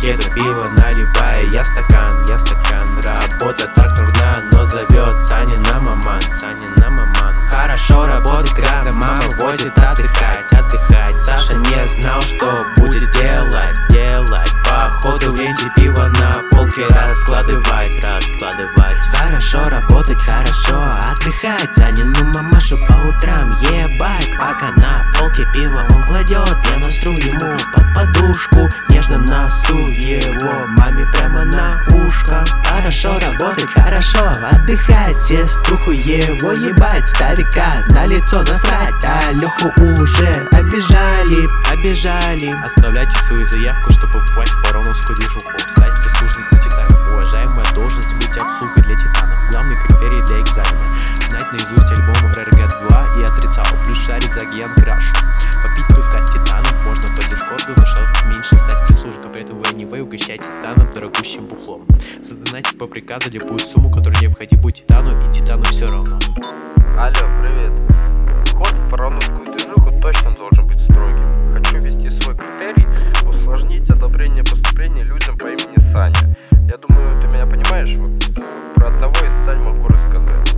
пакеты пива, наливая я в стакан. Работа так трудна, но зовет Саня на маман. Хорошо работать, когда мама возит отдыхать. Саша не знал, что будет делать. Походу в ленте пива на полке раскладывать. Хорошо работать, хорошо отдыхать. Санину мамашу по утрам ебать. Пока на полке пива он кладет, я насру ему под подушку, нежно носу его маме прямо на ушко. Хорошо работать, хорошо отдыхать. Сеструху его ебать. Старика на лицо насрать, а Леху уже обижали. Оставляйте свою заявку, чтобы попасть в фароновскую движуху. Стать прислужником титанов. Уважаемая должность быть обслугой для титанов. Главный критерий для экзамена. Знать наизусть альбом Рэргет 2 и Отрицал. Плюс шарить за Ген Краш. Попить пивка с титаном можно по дискорду, но шанс меньше стать прислужником. При этом вы anyway угощаете титаном дорогущим бухлом. Задонатить по приказу любую сумму, которая необходима титану, и титану все равно. Алло, привет. Вход в фароновскую движуху точно должен быть строгим. Хочу ввести свой критерий: усложнить одобрение поступления людям по имени Саня. Я думаю, ты меня понимаешь? Вот про одного из Сань могу рассказать.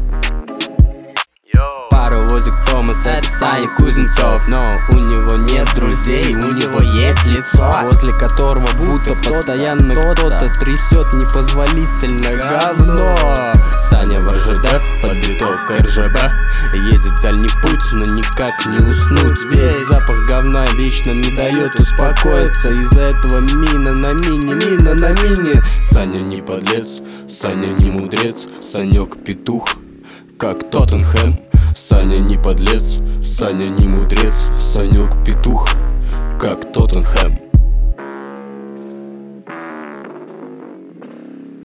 Паровозик Томас, это Саня Кузнецов. Но у него нет друзей, у него есть лицо, возле которого будто постоянно кто-то трясет непозволительно говно. Саня в ожида, подбиток РЖБ, едет дальний путь, но никак не уснуть. Весь запах говна вечно не дает успокоиться. Из-за этого мина на мини. Саня не подлец, Саня не мудрец, Санек петух, как Тоттенхэм. Саня не подлец, Саня не мудрец, Санек петух, как Тоттенхэм.